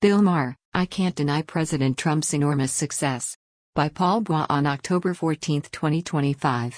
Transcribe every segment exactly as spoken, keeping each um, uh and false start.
Bill Maher, I Can't Deny President Trump's Enormous Success. By Paul Bois on October fourteenth, twenty twenty-five.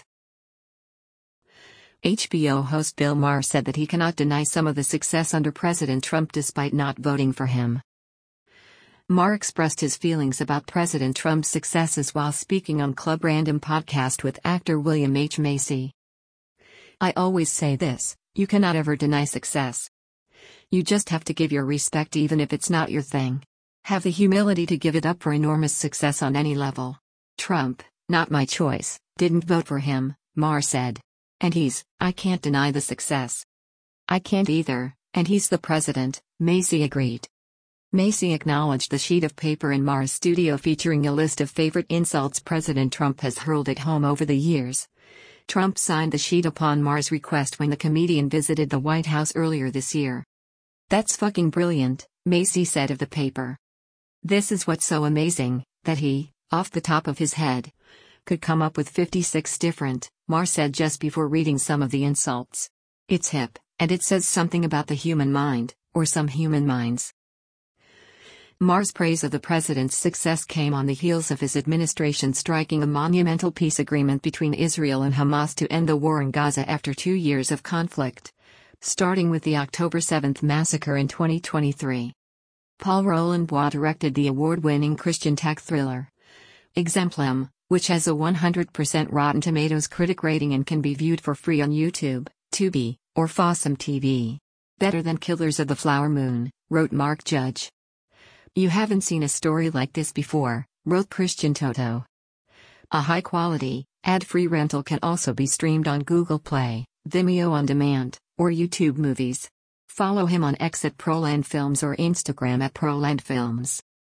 H B O host Bill Maher said that he cannot deny some of the success under President Trump despite not voting for him. Maher expressed his feelings about President Trump's successes while speaking on Club Random podcast with actor William H. Macy. I always say this, you cannot ever deny success. You just have to give your respect even if it's not your thing. Have the humility to give it up for enormous success on any level. Trump, not my choice, didn't vote for him, Maher said. And he's, I can't deny the success. I can't either, and he's the president, Macy agreed. Macy acknowledged the sheet of paper in Maher's studio featuring a list of favorite insults President Trump has hurled at home over the years. Trump signed the sheet upon Maher's request when the comedian visited the White House earlier this year. That's fucking brilliant, Macy said of the paper. This is what's so amazing, that he, off the top of his head, could come up with fifty-six different, Maher said just before reading some of the insults. It's hip, and it says something about the human mind, or some human minds. Maher's praise of the president's success came on the heels of his administration striking a monumental peace agreement between Israel and Hamas to end the war in Gaza after two years of conflict, starting with the October seventh massacre in twenty twenty-three. Paul Roland Bois directed the award-winning Christian tech thriller Exemplum, which has a one hundred percent Rotten Tomatoes critic rating and can be viewed for free on YouTube, Tubi, or Fossum T V. Better than Killers of the Flower Moon, wrote Mark Judge. You haven't seen a story like this before, wrote Christian Toto. A high-quality, ad-free rental can also be streamed on Google Play, Vimeo On Demand, or YouTube Movies. Follow him on X at Proland Films or Instagram at Proland Films.